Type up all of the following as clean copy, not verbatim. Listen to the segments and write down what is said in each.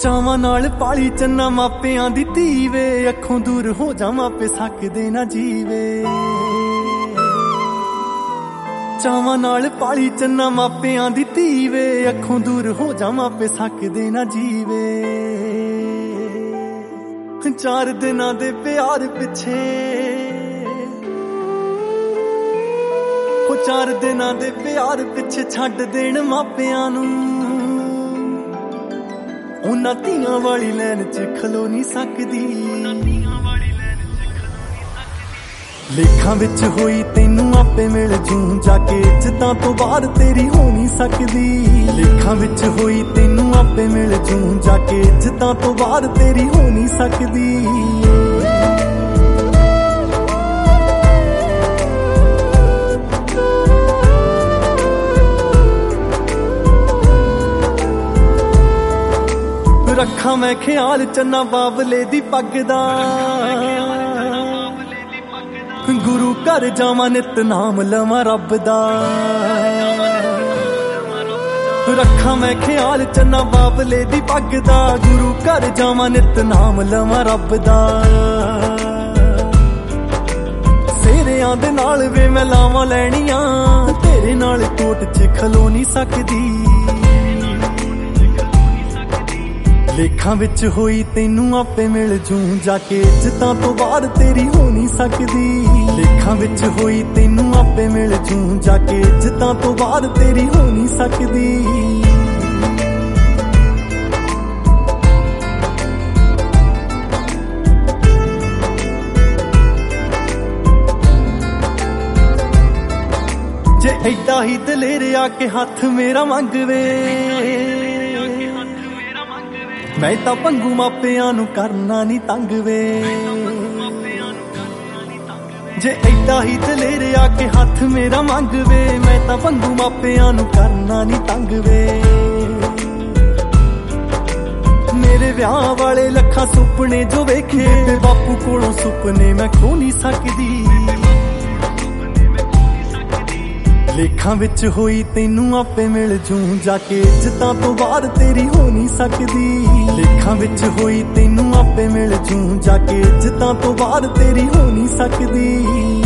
ਚਾਵਾਂ ਨਾਲ ਪਾਲੀ ਚੰਨਾ ਮਾਪਿਆਂ ਦੀ ਧੀ ਵੇ, ਅੱਖੋਂ ਦੂਰ ਹੋ ਜਾ ਮਾਪੇ ਸਕਦੇ ਨਾ ਜੀਵੇ। ਚਾਵਾਂ ਨਾਲ ਪਾਲੀ ਚੰਨਾ ਮਾਪਿਆਂ ਦੀ ਧੀ ਵੇ, ਅੱਖੋਂ ਦੂਰ ਹੋ ਜਾ ਮਾਪੇ ਸਕਦੇ ਨਾ ਜੀਵੇ। 4 ਦਿਨਾਂ ਦੇ ਪਿਆਰ ਪਿੱਛੇ, 4 ਦਿਨਾਂ ਦੇ ਪਿਆਰ ਪਿੱਛੇ ਛੱਡ ਦੇਣ ਮਾਪਿਆਂ ਨੂੰ, ਉਹਨਾਂ ਧੀਆਂ ਵਾਲੀ ਲੈਨ 'ਚ ਖਲੋ ਨਹੀਂ ਸਕਦੀ। ਲੇਖਾਂ ਵਿੱਚ ਹੋਈ ਤੈਨੂੰ ਆਪੇ ਮਿਲ ਜੂ, ਜਾ ਕੇ ਇੱਜ਼ਤਾਂ ਤੋਂ ਬਾਹਰ ਤੇਰੀ ਹੋ ਨਹੀਂ ਸਕਦੀ। ਲੇਖਾਂ ਵਿੱਚ ਹੋਈ ਤੈਨੂੰ ਆਪੇ ਮਿਲ ਜੂ, ਜਾ ਕੇ ਇੱਜ਼ਤਾਂ ਤੋਂ ਬਾਹਰ ਤੇਰੀ ਹੋ ਨਹੀਂ ਸਕਦੀ। ਰੱਖਾਂ ਮੈਂ ਖਿਆਲ ਚੰਨਾ ਬਾਬਲੇ ਦੀ ਪੱਗ ਦਾ, ਗੁਰੂ ਘਰ ਜਾਵਾਂ ਨਿਤ ਨਾਮ ਲਵਾਂ ਰੱਬ ਦਾ। ਰੱਖਾਂ ਮੈਂ ਖਿਆਲ ਚੰਨਾ ਬਾਬਲੇ ਦੀ ਪੱਗ ਦਾ, ਗੁਰੂ ਘਰ ਜਾਵਾਂ ਨਿਤ ਨਾਮ ਲਵਾਂ ਰੱਬ ਦਾ। ਸੇਰਿਆਂ ਦੇ ਨਾਲ ਵੇ ਮੈਂ ਲਾਵਾਂ ਲੈਣੀਆਂ, ਤੇਰੇ ਨਾਲ ਕੋਟ 'ਚ ਖਲੋ ਨਹੀਂ ਸਕਦੀ। ਲੇਖਾਂ ਵਿੱਚ ਹੋਈ ਤੈਨੂੰ ਆਪੇ ਮਿਲ ਜੂ, ਜਾ ਕੇ ਇੱਜ਼ਤਾਂ ਤੋਂ ਬਾਹਰ ਤੇਰੀ ਹੋ ਨਹੀਂ ਸਕਦੀ। ਲੇਖਾਂ ਵਿੱਚ ਹੋਈ ਤੈਨੂੰ ਆਪੇ ਮਿਲ ਜੂ, ਜਾ ਕੇ ਇੱਜ਼ਤਾਂ ਤੋਂ ਬਾਹਰ ਤੇਰੀ ਹੋ ਨਹੀਂ ਸਕਦੀ। ਜੇ ਐਡਾ ਹੀ ਦਲੇਰ ਆ ਕੇ ਹੱਥ ਮੇਰਾ ਮੰਗਵੇ, ਮੈਂ ਤਾਂ ਭੰਗੂ ਮਾਪਿਆਂ ਨੂੰ ਕਰਨਾ ਨਹੀਂ ਤੰਗ ਵੇ। ਜੇ ਐਡਾ ਹੀ ਦਲੇਰ ਆ ਕੇ ਹੱਥ ਮੇਰਾ ਮੰਗਵੇ, ਮੈਂ ਤਾਂ ਭੰਗੂ ਮਾਪਿਆਂ ਨੂੰ ਕਰਨਾ ਨਹੀਂ ਤੰਗ ਵੇ। ਮੇਰੇ ਵਿਆਹ ਵਾਲੇ ਲੱਖਾਂ ਸੁਪਨੇ ਜੋ ਵੇਖੇ, ਤੇ ਬਾਪੂ ਕੋਲੋਂ ਸੁਪਨੇ ਮੈਂ ਖੋ ਨਹੀਂ ਸਕਦੀ। ਲੇਖਾਂ ਵਿੱਚ ਹੋਈ ਤੈਨੂੰ ਆਪੇ ਮਿਲ ਜੂ, ਜਾ ਕੇ ਇੱਜ਼ਤਾਂ ਤੋਂ ਬਾਹਰ ਤੇਰੀ ਹੋ ਨਹੀਂ ਸਕਦੀ। ਲੇਖਾਂ ਵਿੱਚ ਹੋਈ ਤੈਨੂੰ ਆਪੇ ਮਿਲ ਜੂ, ਜਾ ਕੇ ਇੱਜ਼ਤਾਂ ਤੋਂ ਬਾਹਰ ਤੇਰੀ ਹੋ ਨਹੀਂ ਸਕਦੀ।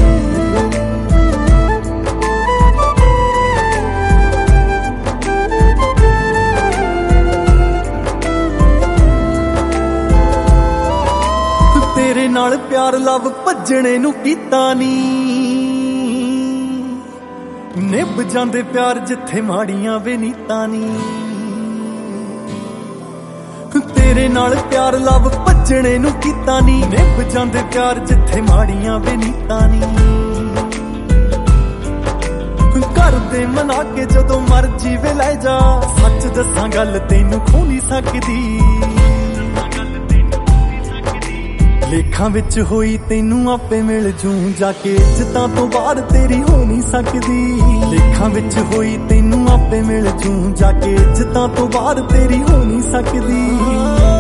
ਤੇਰੇ ਨਾਲ ਪਿਆਰ ਲਵ ਭੱਜਣੇ ਨੂੰ ਕੀਤਾ ਨੀ, ਨਿਭ ਜਾਂਦੇ ਪਿਆਰ ਜਿੱਥੇ ਮਾੜੀਆਂ ਵੇ ਨੀਤਾਂ ਨੀ। ਤੇਰੇ ਨਾਲ ਪਿਆਰ ਲਵ ਭੱਜਣੇ ਨੂੰ ਕੀਤਾ ਨੀ, ਨਿਭ ਜਾਂਦੇ ਪਿਆਰ ਜਿੱਥੇ ਮਾੜੀਆਂ ਵੇ ਨੀਤਾਂ ਨੀ। ਕਰਦੇ ਮਨਾ ਕੇ ਜਦੋਂ ਮਰਜੀ ਵੇ ਲੈ ਜਾ, ਸੱਚ ਦੱਸਾਂ ਗੱਲ ਤੈਨੂੰ ਖੋ ਨਹੀਂ ਸਕਦੀ। ਲੇਖਾਂ ਵਿੱਚ ਹੋਈ ਤੈਨੂੰ ਆਪੇ ਮਿਲ ਜੂ, ਜਾ ਕੇ ਇੱਜ਼ਤਾਂ ਤੋਂ ਬਾਹਰ ਤੇਰੀ ਹੋ ਨਹੀਂ ਸਕਦੀ। ਲੇਖਾਂ ਵਿੱਚ ਹੋਈ ਤੈਨੂੰ ਆਪੇ ਮਿਲ ਜੂ, ਜਾ ਕੇ ਇੱਜ਼ਤਾਂ ਤੋਂ ਬਾਹਰ ਤੇਰੀ ਹੋ ਨਹੀਂ ਸਕਦੀ।